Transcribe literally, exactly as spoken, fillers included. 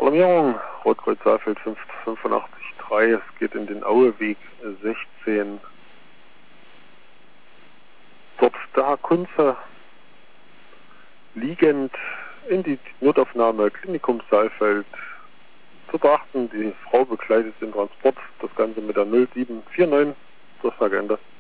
Alarmierung, Rotkreuz Saalfeld fünf fünfundachtzig drei, es geht in den Aueweg sechzehn. Dort der Herr Kunze liegend in die Notaufnahme Klinikum Saalfeld zu beachten. Die Frau begleitet den Transport, das Ganze mit der null sieben vier neun, Durchsageende.